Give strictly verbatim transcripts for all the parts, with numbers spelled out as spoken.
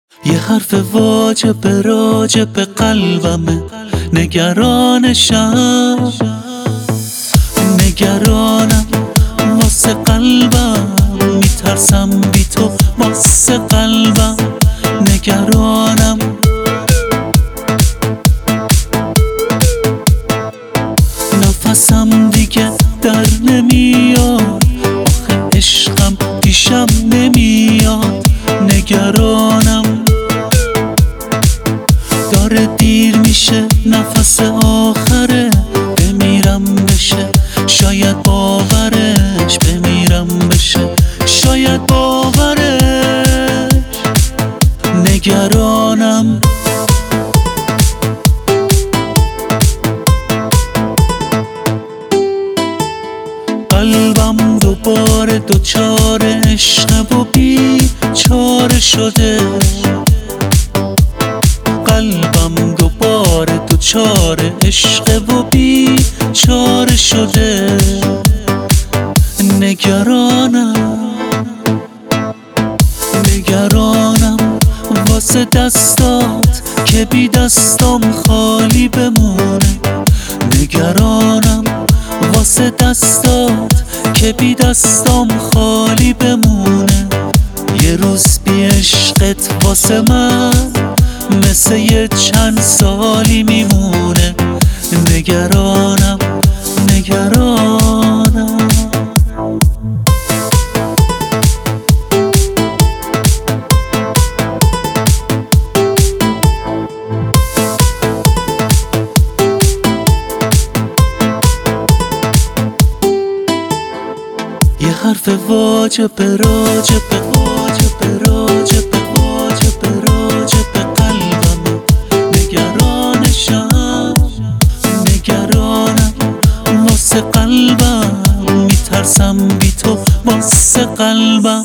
یه حرف واجب راجب قلبمه، نگرانشم نگرانم واسه قلبم، میترسم بی تو واسه قلبم نگرانم. نفسم دیگه در نمیاد، آخه عشقم پیشم نمیاد نگرانم. داره دیر میشه نفس آخره، بمیرم بشه شاید باورش، بمیرم بشه شاید باورش نگرانم. قلبم دوباره دوچار عشق و بیچاره شده، قلبم دوباره دوچار عشق و بیچاره شده نگرانم. نگرانم واسه دستات که بی دستام خالی بمونه، نگرانم واسه دستات که بی دستام خالی بمونه. یه روز بی عشقت واسه من مثل یه چند سالی میمونه نگرانم نگرانم. یه حرف واجب راجب واجب راجب واجب راجب قلبم، نگرانشم نگرانم واسه قلبم، میترسم بی تو واسه قلبم.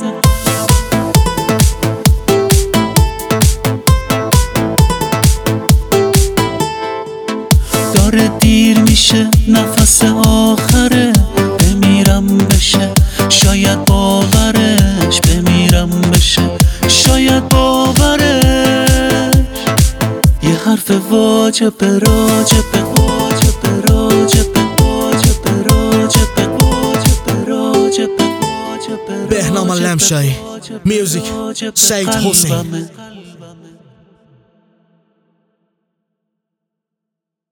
داره دیر میشه نفس آخره، بمیرم بشه شاید باورش، بمیرم بشه شاید باورش. یه حرف واجب راجب واجب راجب واجب راجب واجب راجب واجب بهنام علمشاهی، میوزیک سعید حسین.